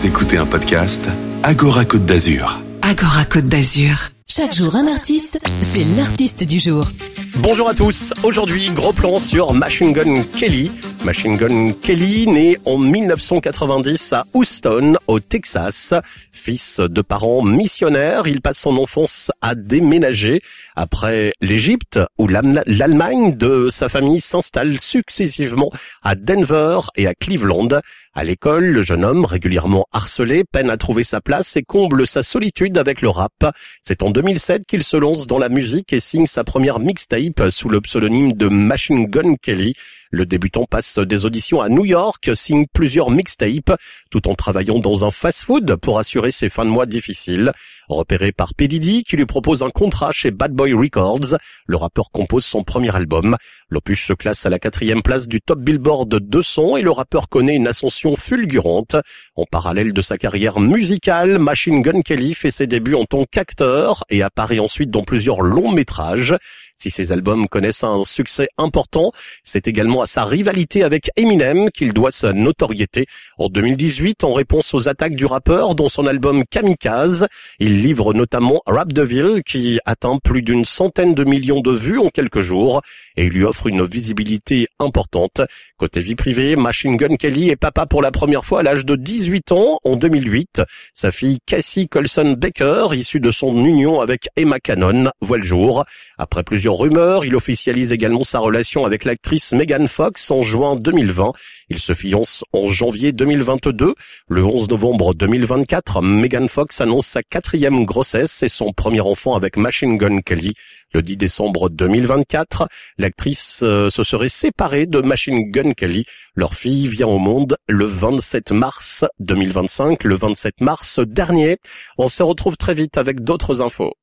Vous écoutez un podcast Agora Côte d'Azur. Agora Côte d'Azur. Chaque jour un artiste, c'est l'artiste du jour. Bonjour à tous, aujourd'hui gros plan sur Machine Gun Kelly. Machine Gun Kelly, né en 1990 à Houston, au Texas. Fils de parents missionnaires, il passe son enfance à déménager. Après l'Égypte, où l'Allemagne de sa famille s'installe successivement à Denver et à Cleveland. À l'école, le jeune homme, régulièrement harcelé, peine à trouver sa place et comble sa solitude avec le rap. C'est en 2007 qu'il se lance dans la musique et signe sa première mixtape sous le pseudonyme de Machine Gun Kelly. Le débutant passe des auditions à New York, signe plusieurs mixtapes, tout en travaillant dans un fast-food pour assurer ses fins de mois difficiles. Repéré par P. Diddy, qui lui propose un contrat chez Bad Boy Records, le rappeur compose son premier album. L'opus se classe à la 4e place du Top Billboard 200 et le rappeur connaît une ascension fulgurante. En parallèle de sa carrière musicale, Machine Gun Kelly fait ses débuts en tant qu'acteur et apparaît ensuite dans plusieurs longs métrages. Si ses albums connaissent un succès important, c'est également à sa rivalité avec Eminem qu'il doit sa notoriété. En 2018, en réponse aux attaques du rappeur dans son album Kamikaze, il livre notamment Rap Devil qui atteint plus d'une centaine de millions de vues en quelques jours et lui offre une visibilité importante. Côté vie privée, Machine Gun Kelly est papa pour la première fois à l'âge de 18 ans en 2008. Sa fille Cassie Colson Baker, issue de son union avec Emma Cannon, voit le jour. Après plusieurs rumeurs, il officialise également sa relation avec l'actrice Megan Fox en juin 2020. Il se fiance en janvier 2022. Le 11 novembre 2024, Megan Fox annonce sa 4e grossesse et son premier enfant avec Machine Gun Kelly. Le 10 décembre 2024, l'actrice se serait séparée de Machine Gun Kelly. Leur fille vient au monde le 27 mars 2025, le 27 mars dernier. On se retrouve très vite avec d'autres infos.